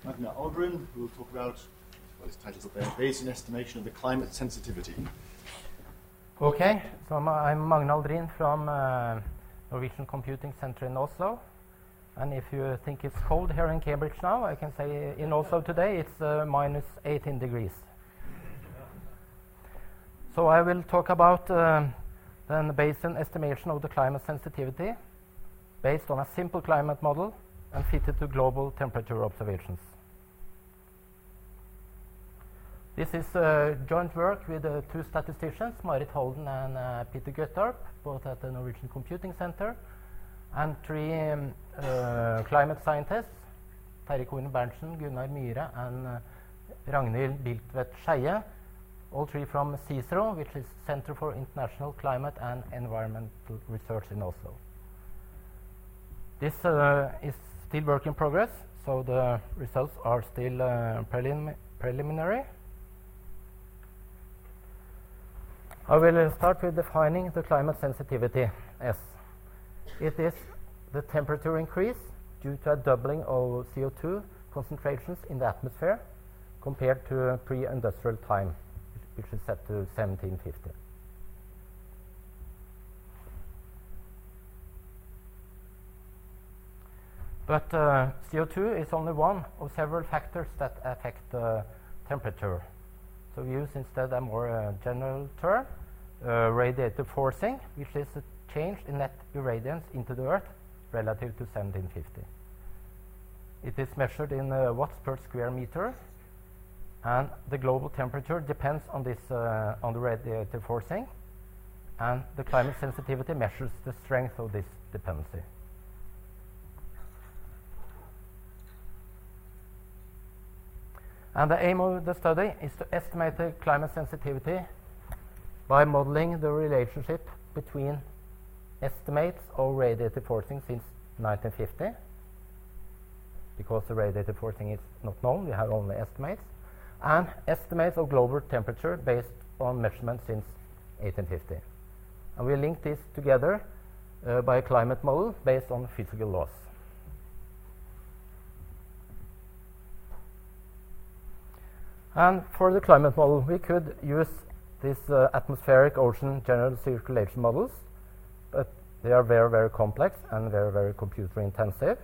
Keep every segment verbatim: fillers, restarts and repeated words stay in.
Magna Aldrin, who will talk about, well, his title's up there, Bayesian estimation of the climate sensitivity. Okay, so I'm, I'm Magna Aldrin from uh, Norwegian Computing Center in Oslo. And if you think it's cold here in Cambridge now, I can say in Oslo today it's uh, minus eighteen degrees. So I will talk about uh, then the Bayesian estimation of the climate sensitivity based on a simple climate model and fitted to global temperature observations. This is uh, joint work with uh, two statisticians, Marit Holden and uh, Peter Guttorp, both at the Norwegian Computing Center, and three um, uh, climate scientists, Terje Korn Berntsen, Gunnar Myhre, and uh, Ragnhild Biltvedt Skeie, all three from CICERO, which is Center for International Climate and Environmental Research in Oslo. This uh, is still work in progress, so the results are still uh, prelim preliminary. I will uh, start with defining the climate sensitivity S. It is the temperature increase due to a doubling of C O two concentrations in the atmosphere compared to pre-industrial time, which is set to seventeen fifty. But uh, C O two is only one of several factors that affect uh, temperature. So we use instead a more uh, general term, uh, radiative forcing, which is a change in net irradiance into the Earth relative to seventeen fifty. It is measured in uh, watts per square meter, and the global temperature depends on this uh, on the radiative forcing, and the climate sensitivity measures the strength of this dependency. And the aim of the study is to estimate the climate sensitivity by modeling the relationship between estimates of radiative forcing since nineteen fifty, because the radiative forcing is not known, we have only estimates, and estimates of global temperature based on measurements since eighteen fifty. And we link this together uh, by a climate model based on physical laws. And for the climate model, we could use these uh, atmospheric ocean general circulation models, but they are very, very complex and very, very computer intensive.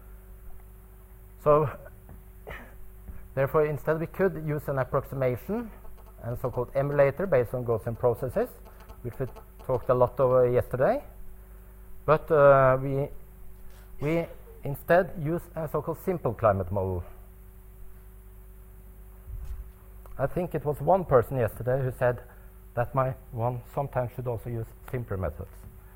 So therefore, instead we could use an approximation and so-called emulator based on Gaussian processes, which we talked a lot over yesterday. But uh, we, we instead use a so-called simple climate model. I think it was one person yesterday who said that my one sometimes should also use simpler methods.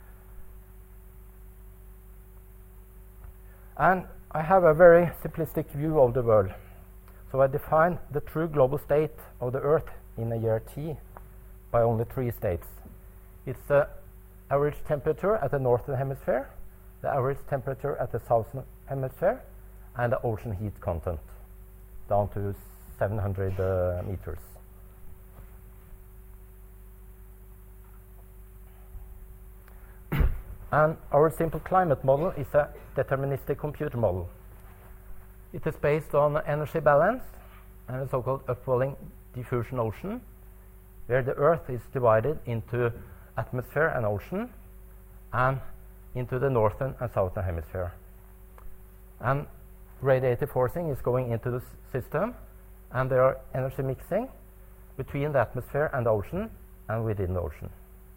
And I have a very simplistic view of the world. So I define the true global state of the Earth in a year T by only three states. It's the average temperature at the northern hemisphere, the average temperature at the southern hemisphere, and the ocean heat content down to seven hundred uh, meters. And our simple climate model is a deterministic computer model. It is based on energy balance and a so-called upwelling diffusion ocean, where the Earth is divided into atmosphere and ocean, and into the northern and southern hemisphere. And radiative forcing is going into the system, and there are energy mixing between the atmosphere and the ocean and within the ocean.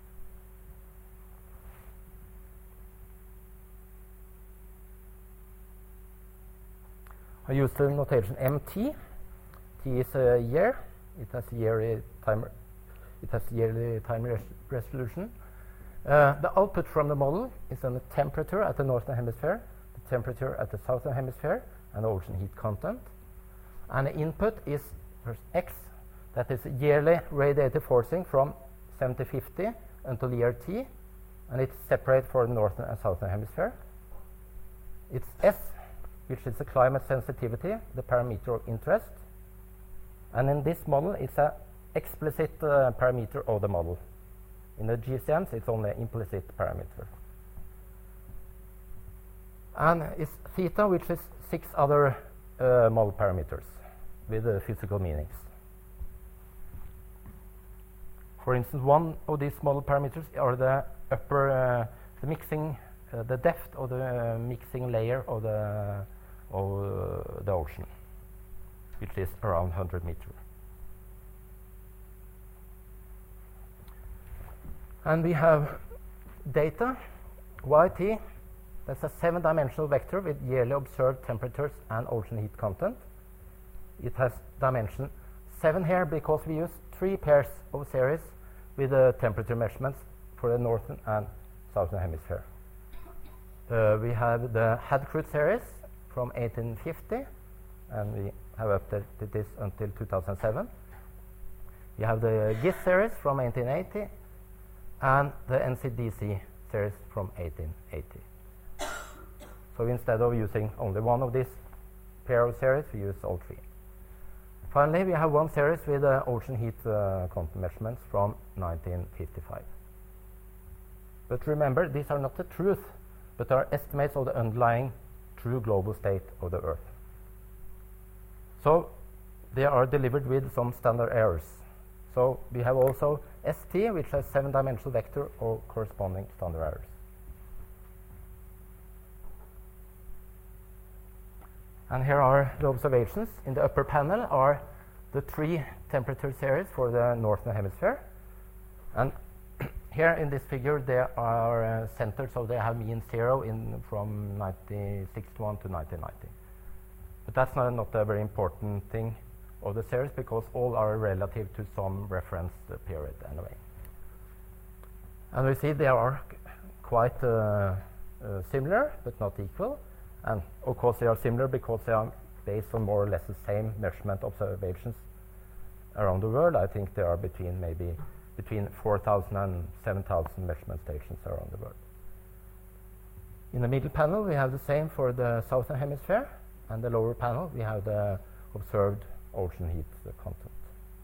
I use the notation M T. T is a year. It has yearly time. It has yearly time res resolution. Uh, the output from the model is then the temperature at the northern hemisphere, the temperature at the southern hemisphere, and the ocean heat content. And the input is first X, that is yearly radiative forcing from seventy fifty until year T, and it's separate for the northern and southern hemisphere. It's S, which is the climate sensitivity, the parameter of interest. And in this model, it's an explicit uh, parameter of the model. In the G C Ms, it's only an implicit parameter. And it's theta, which is six other uh, model parameters with uh, physical meanings. For instance, one of these model parameters are the upper, uh, the mixing, uh, the depth of the uh, mixing layer of the of uh, the ocean, which is around one hundred meters. And we have data, Y T, that's a seven-dimensional vector with yearly observed temperatures and ocean heat content. It has dimension seven here because we use three pairs of series with the uh, temperature measurements for the northern and southern hemisphere. Uh, we have the Hadcroot series from eighteen fifty, and we have updated this until two thousand seven. We have the GISS series from eighteen eighty, and the N C D C series from eighteen eighty. So instead of using only one of these pair of series, we use all three. Finally, we have one series with uh, ocean heat uh, content measurements from nineteen fifty-five. But remember, these are not the truth, but are estimates of the underlying true global state of the Earth. So they are delivered with some standard errors. So we have also S T, which has seven-dimensional vector of corresponding standard errors. And here are the observations. In the upper panel are the three temperature series for the northern hemisphere. And here in this figure, there are uh, centers, so they have mean zero in from nineteen sixty-one to nineteen ninety. But that's not, not a very important thing of the series because all are relative to some reference uh, period anyway. And we see they are quite uh, uh, similar, but not equal. And of course they are similar because they are based on more or less the same measurement observations around the world. I think there are between maybe between four thousand and seven thousand measurement stations around the world. In the middle panel we have the same for the southern hemisphere, and the lower panel we have the observed ocean heat uh, content.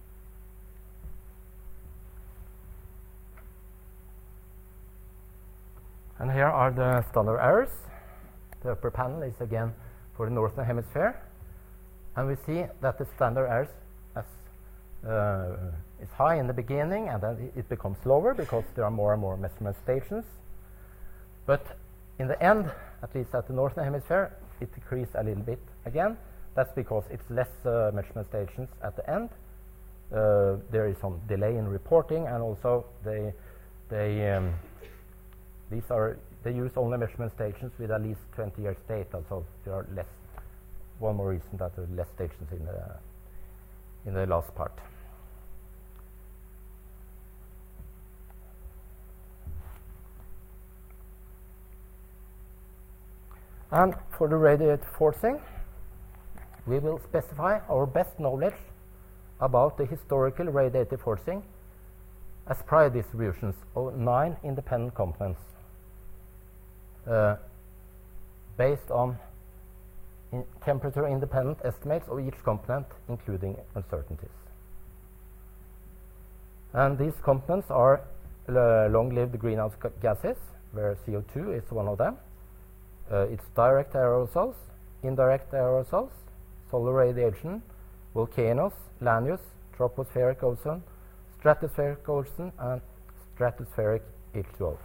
And here are the standard errors. The upper panel is again for the northern hemisphere, and we see that the standard errors as, uh, is high in the beginning, and then it, it becomes lower because there are more and more measurement stations. But in the end, at least at the northern hemisphere, it decreases a little bit again. That's because it's less uh, measurement stations at the end. Uh, there is some delay in reporting, and also they they um, these are they use only measurement stations with at least twenty years data, so there are less. One more reason that there are less stations in the in the last part. And for the radiative forcing, we will specify our best knowledge about the historical radiative forcing as prior distributions of nine independent components uh, based on in temperature independent estimates of each component, including uncertainties. And these components are uh, long-lived greenhouse gases, where C O two is one of them. Uh, it's direct aerosols, indirect aerosols, solar radiation, volcanoes, land use, tropospheric ozone, stratospheric ozone, and stratospheric H two O.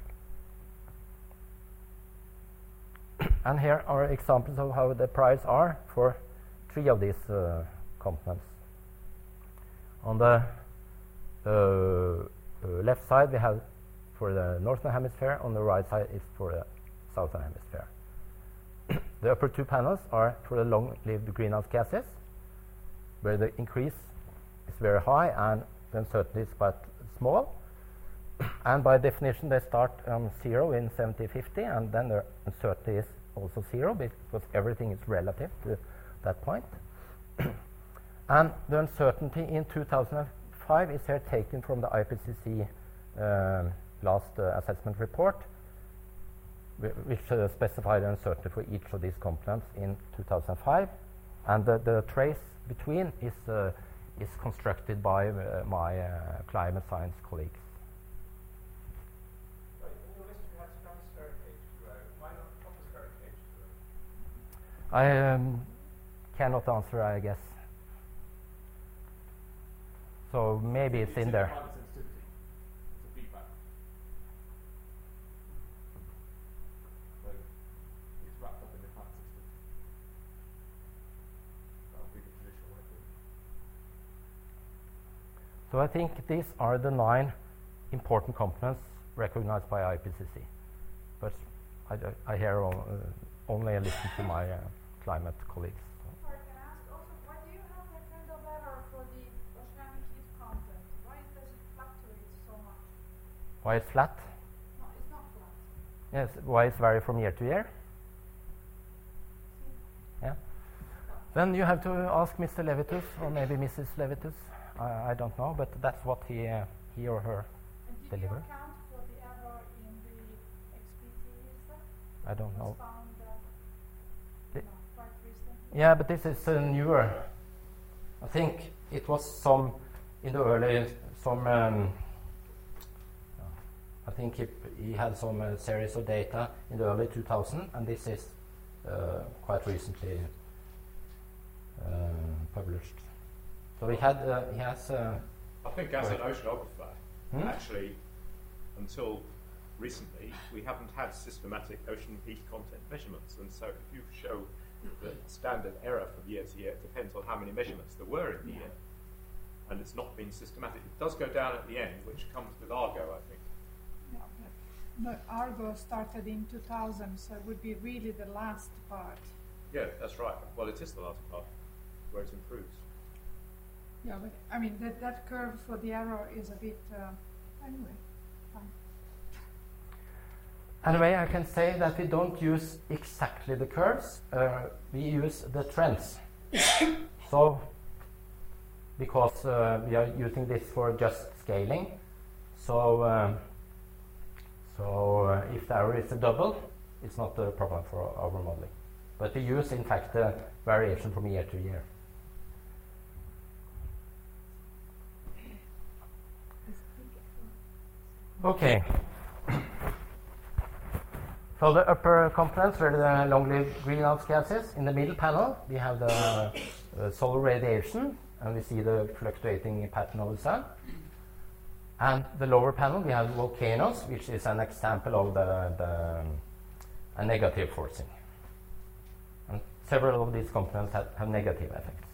And here are examples of how the prices are for three of these uh, components. On the uh, uh, left side we have for the northern hemisphere, on the right side is for the southern hemisphere. The upper two panels are for the long-lived greenhouse gases, where the increase is very high and the uncertainty is quite small. And by definition they start on um, zero in seventy fifty, and then the uncertainty is also zero because everything is relative to that point. And the uncertainty in two thousand five is here taken from the I P C C um, last uh, assessment report, which uh, specified the uncertainty for each of these components in two thousand five, and the, the trace between is uh, is constructed by uh, my uh, climate science colleagues. So in your list you had stratospheric H two O. Why not tropospheric H two O? I um, cannot answer, I guess. So maybe it's in there. Climate sensitivity. It's a feedback. So it's wrapped up in the climate sensitivity. That would be the traditional way of doing it. So I think these are the nine important components recognized by I P C C. But I, I hear o- uh, only listen to my uh, climate colleagues. Sorry, can I ask also, why do you have that kind of error for the oceanic heat content? Why does it fluctuate so much? Why it's flat? No, it's not flat. Yes. Why it's vary from year to year? Yeah. Then you have to ask Mister Levitus or maybe Missus Levitus. I, I don't know, but that's what he uh, he or her And did deliver. you account for the error in the X P T research? I don't It know. was found uh, The- no, quite recently. Yeah, but this is uh, newer. I think it was some in the early some. Um, I think he, he had some uh, series of data in the early two thousand, and this is uh, quite recently uh, published. So he had uh, he has. Uh, I think as an Right. oceanographer, Hmm? actually, until recently, we haven't had systematic ocean heat content measurements. And so if you show the standard error from year to year, it depends on how many measurements there were in the year. And it's not been systematic. It does go down at the end, which comes with Argo, I think. Yeah, but, but Argo started in two thousand, so it would be really the last part. Yeah, that's right. Well, it is the last part where it improves. Yeah, but I mean, that, that curve for the error is a bit, uh, anyway, fine. Anyway, I can say that we don't use exactly the curves. Uh, we use the trends. So, because uh, we are using this for just scaling, so um, so uh, if the error is a double, it's not a problem for our modeling. But we use, in fact, the variation from year to year. Okay. So the upper components were the long-lived greenhouse gases. In the middle panel, we have the uh, solar radiation, and we see the fluctuating pattern of the sun. And the lower panel, we have volcanoes, which is an example of the, the um, a negative forcing. And several of these components have, have negative effects.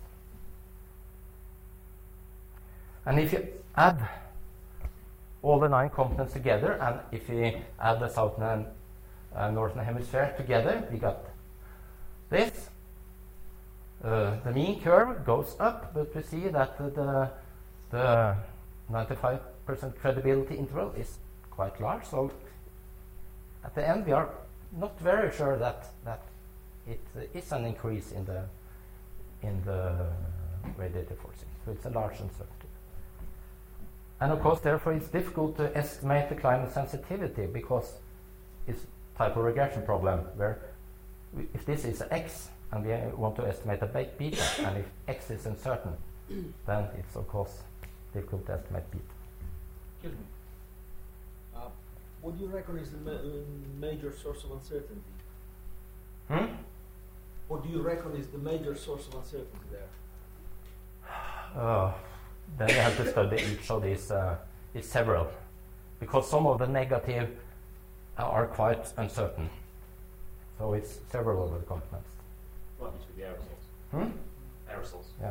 And if you add all the nine components together, and if we add the southern and uh, northern hemisphere together, we got this. Uh, the mean curve goes up, but we see that uh, the the ninety-five percent credibility interval is quite large. So at the end, we are not very sure that that it uh, is an increase in the in the radiative forcing. So it's a large uncertainty. And of course, therefore, it's difficult to estimate the climate sensitivity because it's type of regression problem where we, if this is x and we want to estimate a be- beta, and if x is uncertain, then it's of course difficult to estimate beta. Excuse me. Uh, what do you reckon is the ma- uh, major source of uncertainty? Hmm? What do you reckon is the major source of uncertainty there? Uh, then you have to study each of these. Uh, it's several, because some of the negative are quite uncertain. So it's several of the components. Might be to the aerosols. Hmm? Aerosols. Yeah.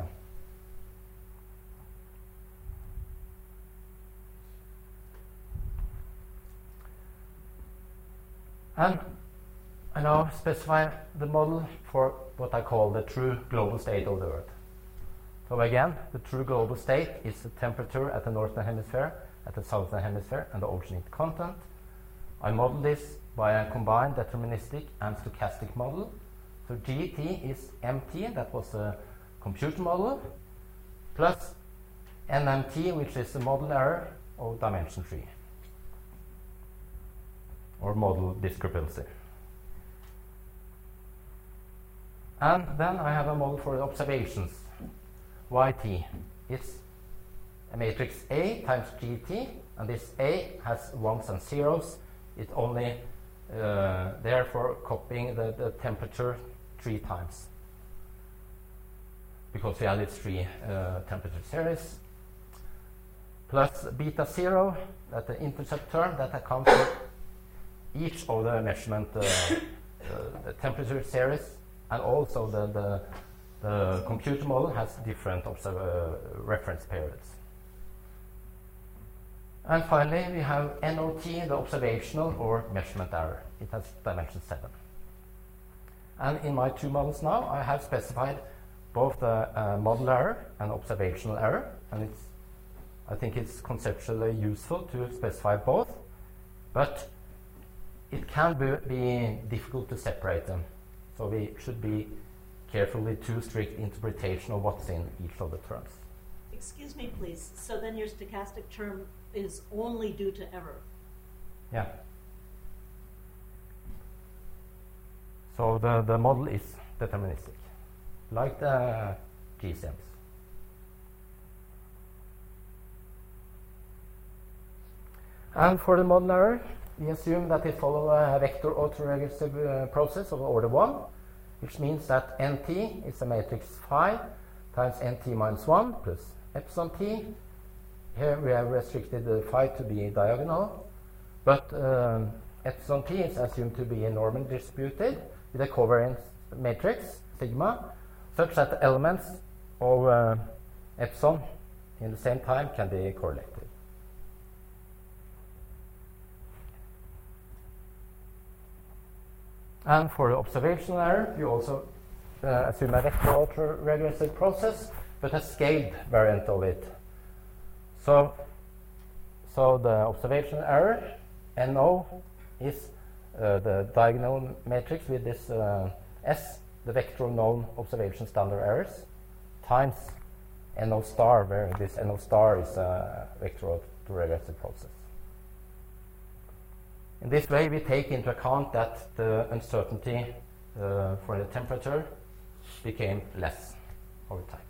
And I now specify the model for what I call the true global state of the Earth. So again, the true global state is the temperature at the northern hemisphere, at the southern hemisphere, and the oceanic content. I model this by a combined deterministic and stochastic model. So G T is M T, that was a computer model, plus N M T, which is the model error of dimension three, or model discrepancy. And then I have a model for the observations. Y T is a matrix A times G T, and this A has ones and zeros. It's only uh, there for copying the, the temperature three times. because we have these three uh, temperature series, plus beta zero, that's the intercept term that accounts for each of the measurement uh, uh, the temperature series, and also the, the, the computer model has different observ uh, reference periods. And finally, we have N O T, the observational or measurement error. It has dimension seven. And in my two models now, I have specified both the uh, model error and observational error, and it's, I think it's conceptually useful to specify both, but it can be, be difficult to separate them. So we should be careful with too strict interpretation of what's in each of the terms. Excuse me, please. So then your stochastic term is only due to error? Yeah. So the, the model is deterministic, like the G C Ms. And for the model error, we assume that it follows a vector autoregressive uh, process of order one, which means that N T is a matrix phi times N T minus one plus epsilon T. Here we have restricted the phi to be diagonal, but um, epsilon T is assumed to be normally distributed with a covariance matrix, sigma, such that the elements of uh, epsilon in the same time can be correlated. And for the observational error, you also uh, assume a vector autoregressive process, but a scaled variant of it. So, so the observational error, N O, is uh, the diagonal matrix with this uh, S, the vector of known observation standard errors, times N O star, where this N O star is a vector autoregressive process. In this way, we take into account that the uncertainty uh, for the temperature became less over time.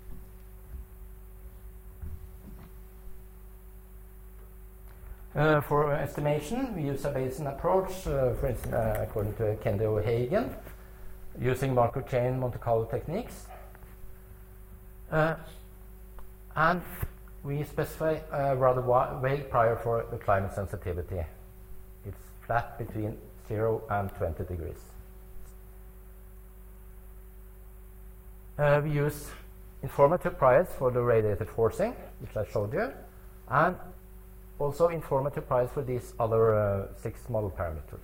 Uh, for estimation, we use a Bayesian approach, uh, for instance, uh, according to Kendi O'Hagan, using Markov chain Monte Carlo techniques. Uh, and we specify a rather vague prior for the climate sensitivity. It's flat between zero and twenty degrees. Uh, we use informative priors for the radiative forcing, which I showed you, and also informative priors for these other uh, six model parameters.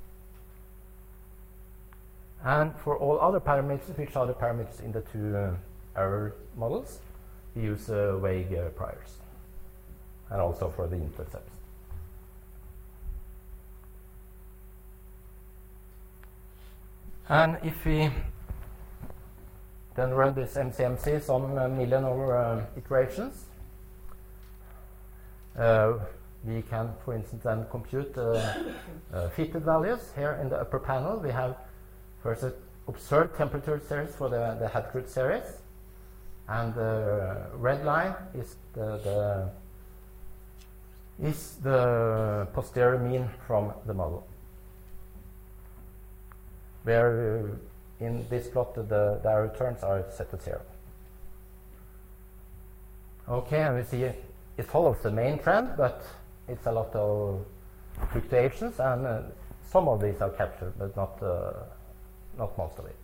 And for all other parameters, which are the parameters in the two uh, error models, we use uh, vague uh, priors, and also for the intercepts. And if we then run this M C M C some uh, million over uh, iterations, uh, we can, for instance, then compute uh, uh, fitted values. Here in the upper panel, we have first an observed temperature series for the, the Hadkrut series, and the red line is the, the is the posterior mean from the model, where uh, in this plot the, the error terms are set to zero. Okay, and we see it, it follows the main trend, but it's a lot of fluctuations, and uh, some of these are captured, but not uh, not most of it.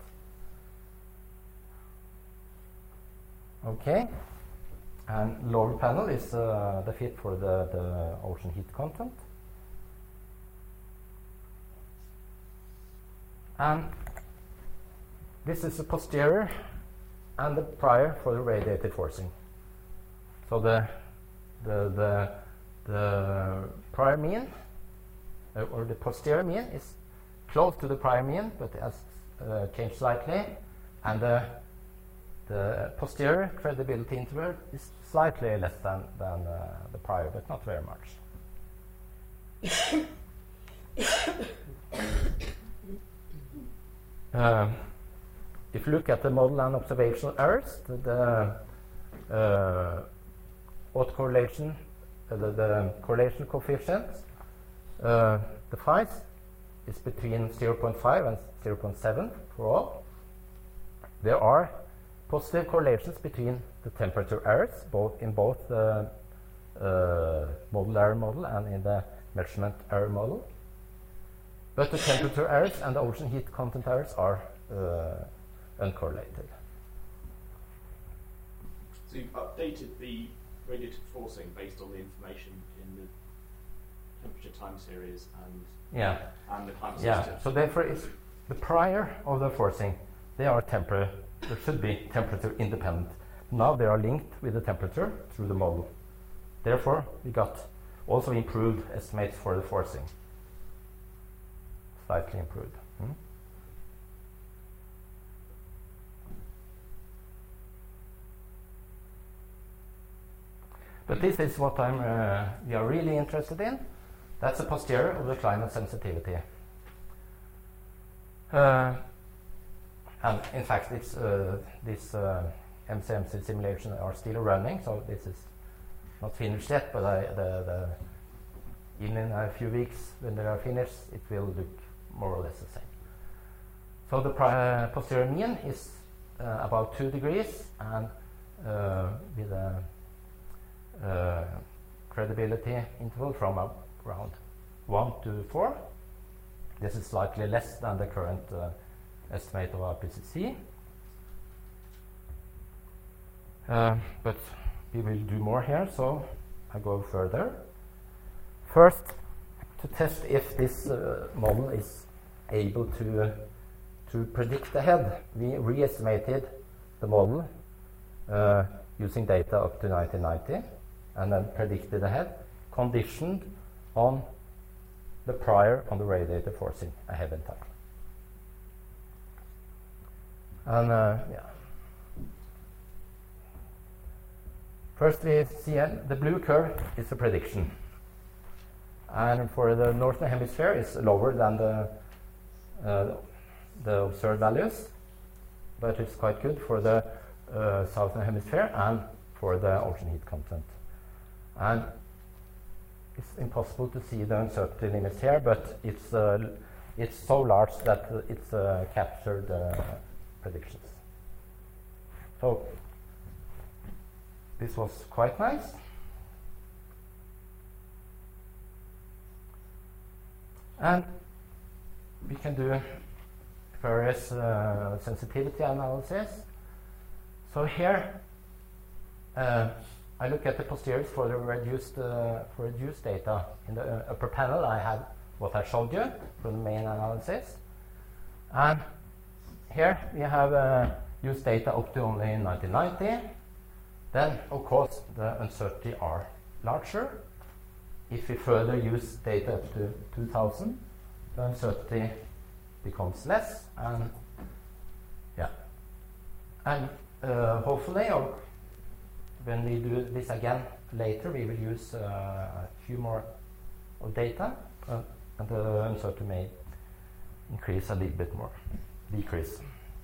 Okay, and lower panel is uh, the fit for the, the ocean heat content. And this is the posterior and the prior for the radiative forcing. So the the the, the prior mean uh, or the posterior mean is close to the prior mean, but it has uh, changed slightly, and the the posterior credibility interval is slightly less than than uh, the prior, but not very much. Uh, if you look at the model and observational errors, the, the uh, autocorrelation, uh, the, the correlation coefficient, uh, the phi's is between zero point five and zero point seven for all. There are positive correlations between the temperature errors, both in both the uh, model error model and in the measurement error model. But the temperature errors and the ocean heat content errors are uh, uncorrelated. So you've updated the radiative forcing based on the information in the temperature time series and Yeah. and the climate Yeah. sensitivity. So therefore, it's the prior of the forcing, they are temperature. They should be temperature independent. Now they are linked with the temperature through the model. Therefore, we got also improved estimates for the forcing. Slightly improved. Hmm? But this is what I'm, uh, we are really interested in. That's a posterior of the climate sensitivity. Uh, and in fact, it's, uh, this uh, M C M C simulation are still running, so this is not finished yet, but I, the, the, even in a few weeks when they are finished, it will look more or less the same. So the pri- uh, posterior mean is uh, about two degrees, and uh, with a uh, credibility interval from uh, around one to four. This is slightly less than the current uh, estimate of I P C C. Uh, but we will do more here, so I go further. First, to test if this uh, model is able to uh, to predict ahead, we re-estimated the model uh, using data up to nineteen ninety, and then predicted ahead, conditioned on the prior on the radiator forcing ahead in time. And uh, yeah. First we see uh, the blue curve is a prediction. And for the northern hemisphere it's lower than the, uh, the observed values, but it's quite good for the uh, southern hemisphere and for the ocean heat content. And it's impossible to see the uncertainty limits here, but it's uh, it's so large that uh, it's uh, captured uh, predictions. So this was quite nice. And we can do various uh, sensitivity analysis. So here uh, I look at the posteriors for the reduced uh, for reduced data. In the uh, upper panel I have what I showed you from the main analysis, and here we have uh, used data up to only nineteen ninety. Then of course the uncertainty are larger. If we further use data up to two thousand, the uncertainty becomes less, and yeah, and uh, hopefully, or when we do this again later, we will use uh, a few more of data, uh, and the uncertainty may increase a little bit more, decrease.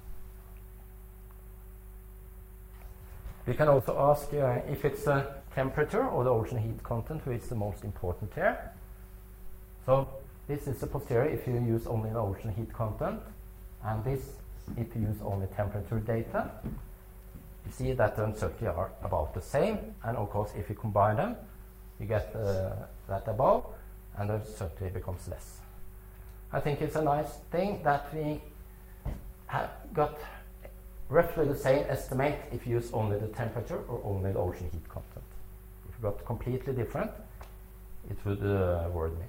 We can also ask uh, if it's the temperature or the ocean heat content which is the most important here. So this is the posterior if you use only the ocean heat content, and this if you use only temperature data. You see that the uncertainty are about the same, and of course if you combine them you get uh, that above, and the uncertainty becomes less. I think it's a nice thing that we have got roughly the same estimate if you use only the temperature or only the ocean heat content. If you got completely different, it would uh, worry me.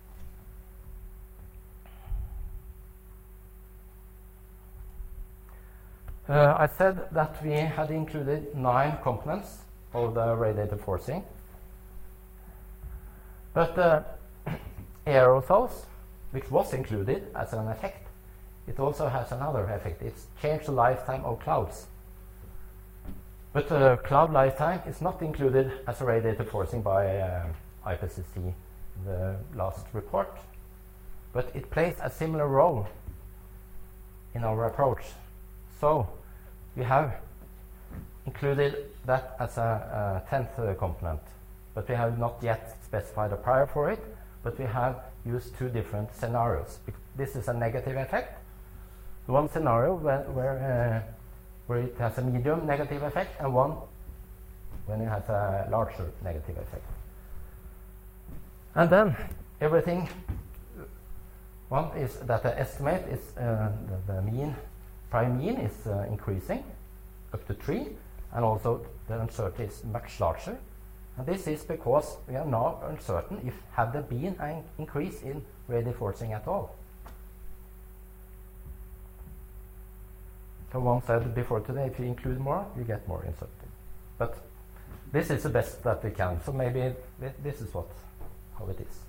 Uh, I said that we had included nine components of the radiative forcing, but uh, aerosols, which was included as an effect, it also has another effect. It's changed the lifetime of clouds. But uh, cloud lifetime is not included as a radiative forcing by uh, I P C C in the last report, but it plays a similar role in our approach. So we have included that as a, a tenth uh, component, but we have not yet specified a prior for it, but we have used two different scenarios. This is a negative effect. One scenario where, where where it has a medium negative effect, and one when it has a larger negative effect. And then everything, one is that the estimate is uh, the, the mean, prime mean is uh, increasing up to three, and also the uncertainty is much larger. And this is because we are now uncertain if have there been an increase in radial forcing at all. So one said before today, if you include more, you get more uncertainty. But this is the best that we can. So maybe th this is what how it is.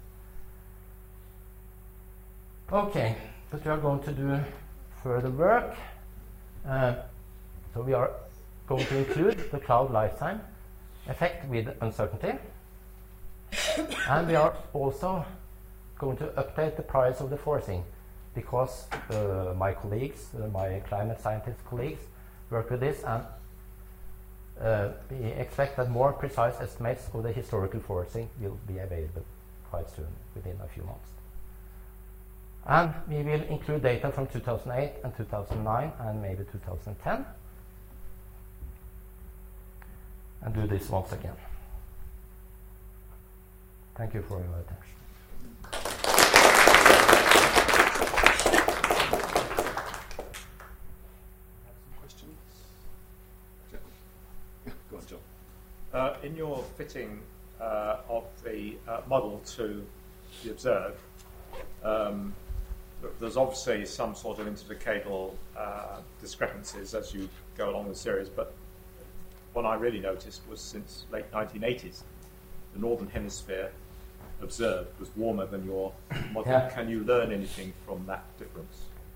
Okay, but we are going to do further work. Uh, so we are going to include the cloud lifetime effect with uncertainty. And we are also going to update the price of the forcing, because uh, my colleagues, uh, my climate scientist colleagues, work with this, and uh, we expect that more precise estimates of the historical forcing will be available quite soon, within a few months. And we will include data from two thousand eight and two thousand nine and maybe two thousand ten, and do this once again. Thank you for your attention. Uh, in your fitting uh, of the uh, model to the observed, um, th there's obviously some sort of interdecadal uh, discrepancies as you go along the series, but what I really noticed was since late nineteen eighties, the northern hemisphere observed was warmer than your model. Yeah. Can you learn anything from that difference?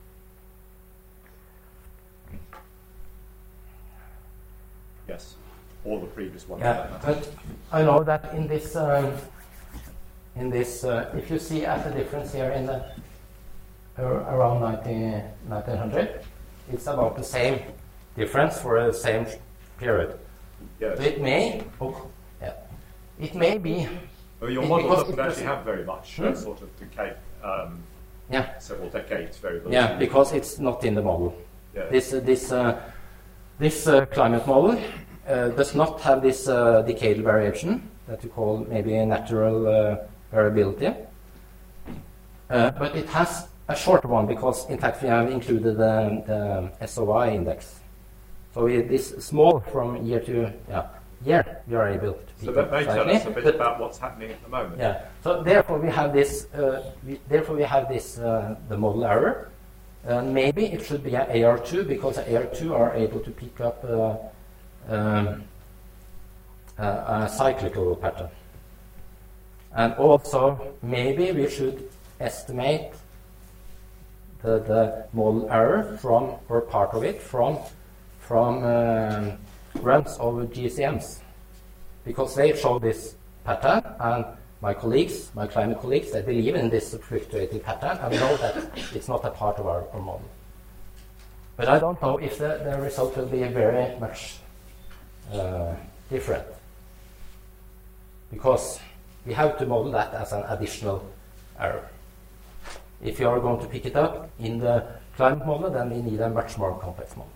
Yes. All the previous ones. Yeah, but I know that in this, um, in this, uh, if you see at the difference here in the uh, around nineteen hundred, it's about the same difference for the same period. Yes. So it may, oh, yeah, it may be. Well, your it, model because doesn't it actually was- have very much Hmm? uh, sort of decay, um, Yeah, several decades variability. yeah, because it's not in the model. Yeah. This uh, this uh, this uh, climate model uh, does not have this uh, decadal variation that you call maybe a natural uh, variability, uh, but it has a shorter one because in fact we have included the, the S O I index. So it is small from year to yeah, year. We are able to So pick that up may tell slightly, us a bit but- about what's happening at the moment. yeah. So therefore we have this. Uh, we, therefore we have this uh, the model error. Uh, maybe it should be an A R two because A R two are able to pick up uh, um, a, a cyclical pattern. And also maybe we should estimate the, the model error from, or part of it from from um, runs of G C Ms, because they show this pattern, and my colleagues, my climate colleagues, they believe in this fluctuating pattern and know that it's not a part of our, our model. But I don't know if the, the result will be very much uh, different, because we have to model that as an additional error. If you are going to pick it up in the climate model, then we need a much more complex model.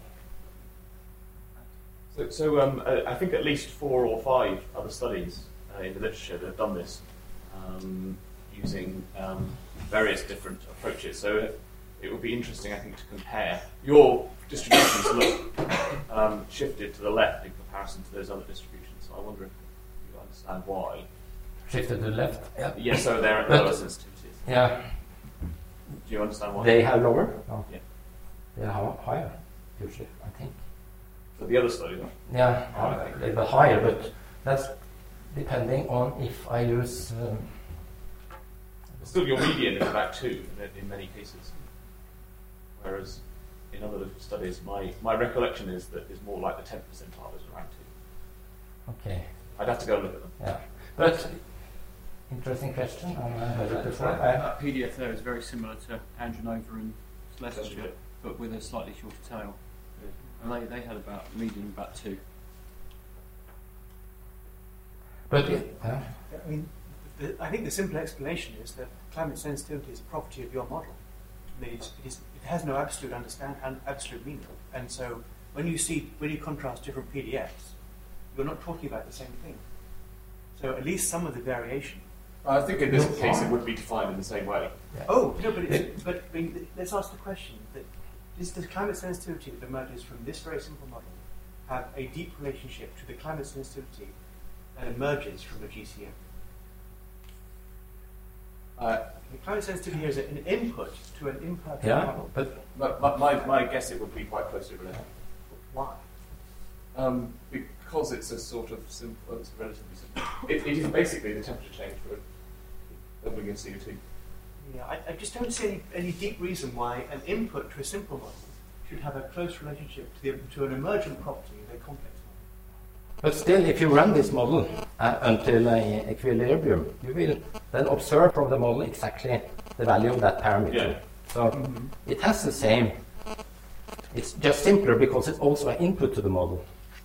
So, so um, uh, I think at least four or five other studies uh, in the literature that have done this um, using um, various different approaches. So it, it would be interesting, I think, to compare. Your distributions look um, shifted to the left in comparison to those other distributions. So I wonder if you understand why. Shifted to the left. Yeah. Yes, so they're at But- lower sensitivities. Yeah. Do you understand why? They have lower? No. Yeah. They have higher, usually, I think. So the other study, though. Yeah, a little bit higher, but that's depending on if I use. Um, Still, your median is about two in, in many cases. Whereas in other studies, my, my recollection is that it's more like the tenth percentile is around two. okay, I'd have to go look at them. yeah. But interesting question. I heard it before. That, I, that P D F there is very similar to Andronova and Leicestershire, but with a slightly shorter tail. And they, they had about median about two. but it, uh, I mean, the, I think the simple explanation is that climate sensitivity is a property of your model. I mean, it's, it, is, it has no absolute understand and absolute meaning, and so when you see when you contrast different P D Fs, you're not talking about the same thing. So at least some of the variation. I think in this case it would be defined in the same way. Yeah. Oh no, but it's, but I mean, let's ask the question: that does the climate sensitivity that emerges from this very simple model have a deep relationship to the climate sensitivity that emerges from a G C M? Uh, The climate sensitivity here is an input to an imperfect Yeah, model. but but, but my, my guess it would be quite closely related. Why? Um, because it's a sort of simple, it's relatively simple. It, it is basically the temperature change for building in C O two. Yeah, I, I just don't see any, any deep reason why an input to a simple model should have a close relationship to, the, to an emergent property of a complex model. But still, if you run this model uh, until uh, equilibrium, you will then observe from the model exactly the value of that parameter. Yeah. So mm-hmm. it has the same. It's just simpler because it's also an input to the model.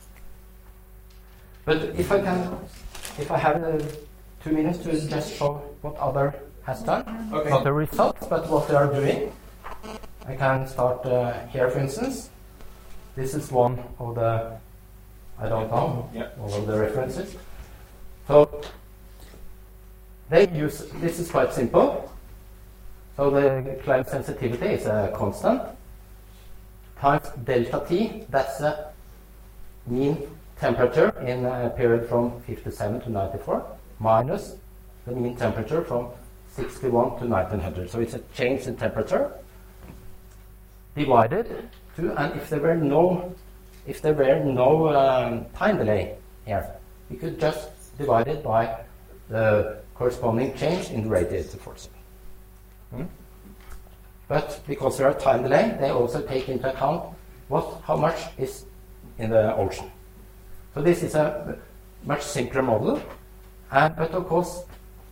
But if I can, if I have uh, two minutes to just show what other has done, Okay. not the results, but what they are doing, I can start uh, here, for instance. This is one of the, I don't know, Yeah. all of the references. So they use, this is quite simple. So the climate sensitivity is a constant times delta T, that's the mean temperature in a period from fifty-seven to ninety-four, minus the mean temperature from sixty-one to nineteen hundred. So it's a change in temperature divided to, and if there were no, if there were no um, time delay here, we could just divide it by the corresponding change in the radiative force. Hmm? But because there are time delay, they also take into account what, how much is in the ocean. So this is a much simpler model, and but of course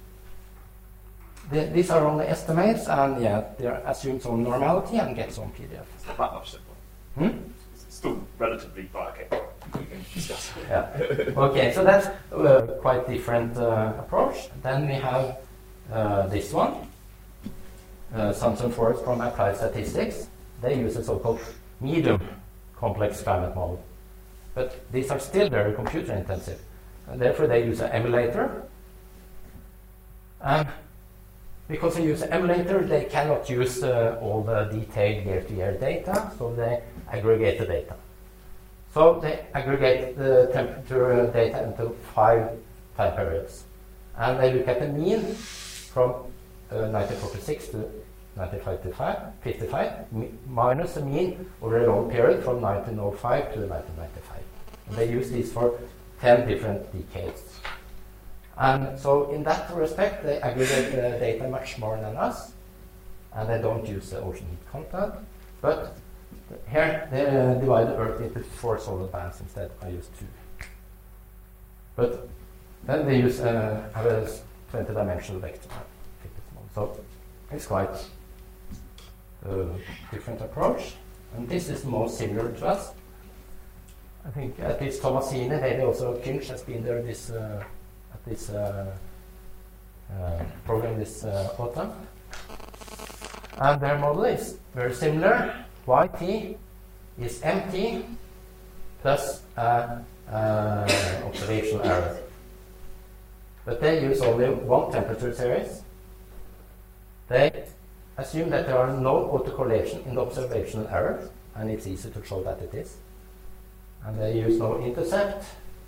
the, these are only estimates, and yeah, they are assumed some normality and get some P D F. It's not that much simpler. Hmm? It's still relatively, but okay. We can discuss. Yeah. Okay, so that's uh, quite different uh, approach. Then we have uh, this one, uh, Samson Forest from Applied Statistics. They use a so-called medium complex climate model. But these are still very computer intensive. And therefore they use an emulator. And because they use an emulator, they cannot use uh, all the detailed year-to-year data, so they aggregate the data. So they aggregate the temperature data into five time periods. And they look at the mean from uh, nineteen forty-six to nineteen fifty-five, mi- minus the mean over a long period from nineteen oh five to nineteen ninety-five. And they use these for ten different decades. And so in that respect, they aggregate the data much more than us, and they don't use the ocean heat content. But here they uh, divide the Earth into four solar bands instead. I use two. But then they use uh, have a twenty-dimensional vector. So it's quite a different approach, and this is most similar to us. I think at least Tomasini, maybe also Kinch has been there this uh, at this uh, uh, program this uh, autumn. And their model is very similar. Yt is mt plus uh, uh, observational error. But they use only one temperature series. They assume that there are no autocorrelation in the observational error, and it's easy to show that it is. And they use no intercept.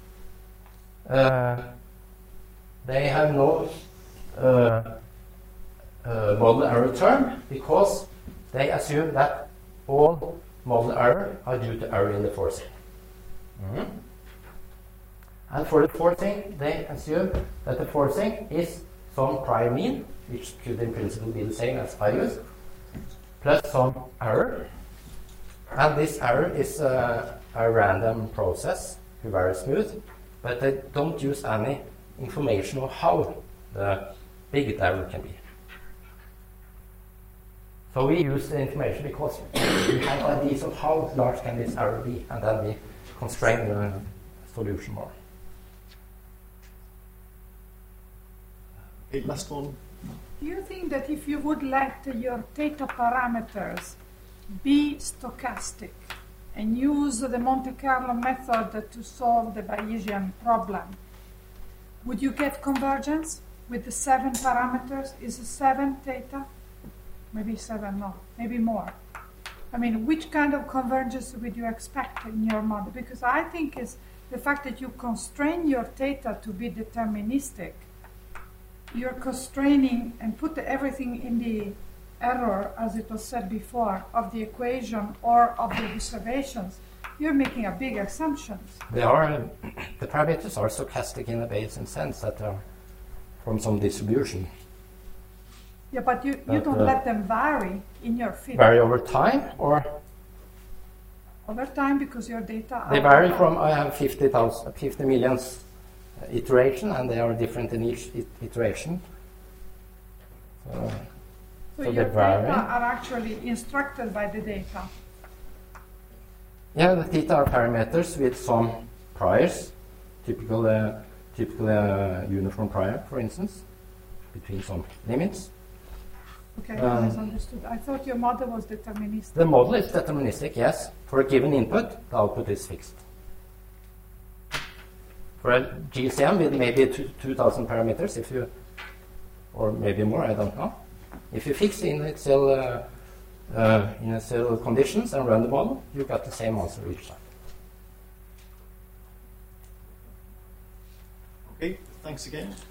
Uh, they have no uh, uh, model error term because they assume that all model error are due to error in the forcing. Mm-hmm. And for the forcing, they assume that the forcing is some prior mean, which could in principle be the same as I use, plus some error. And this error is uh, a random process, very smooth, but they don't use any information on how the big error can be. So we use the information because we have ideas of how large can this error be, and then we constrain the solution more. Okay, last one. Do you think that if you would let your data parameters be stochastic, and use the Monte Carlo method to solve the Bayesian problem, would you get convergence with the seven parameters? Is it seven theta? Maybe seven, no, maybe more. I mean, which kind of convergence would you expect in your model? Because I think it's the fact that you constrain your theta to be deterministic. You're constraining and put everything in the error, as it was said before, of the equation or of the observations. You're making a big assumptions. They are, uh, the parameters are stochastic in a Bayesian sense that they are from some distribution. Yeah, but you, you But, don't uh, let them vary in your fit Vary over time, or over time because your data they are vary from, I have fifty thousand, fifty millions iteration, and they are different in each it iteration. So, So, so your they vary. data are actually instructed by the data. Yeah, the theta are parameters with some priors, typical, uh, typical uh, uniform prior, for instance, between some limits. Okay, Um, I misunderstood. I thought your model was deterministic. The model is deterministic, yes. For a given input, the output is fixed. For a G C M with maybe two, two thousand parameters, if you, or maybe more, I don't know. If you fix in its cell, uh, uh, in its cell conditions and run the model, you got the same answer each time. Okay, thanks again.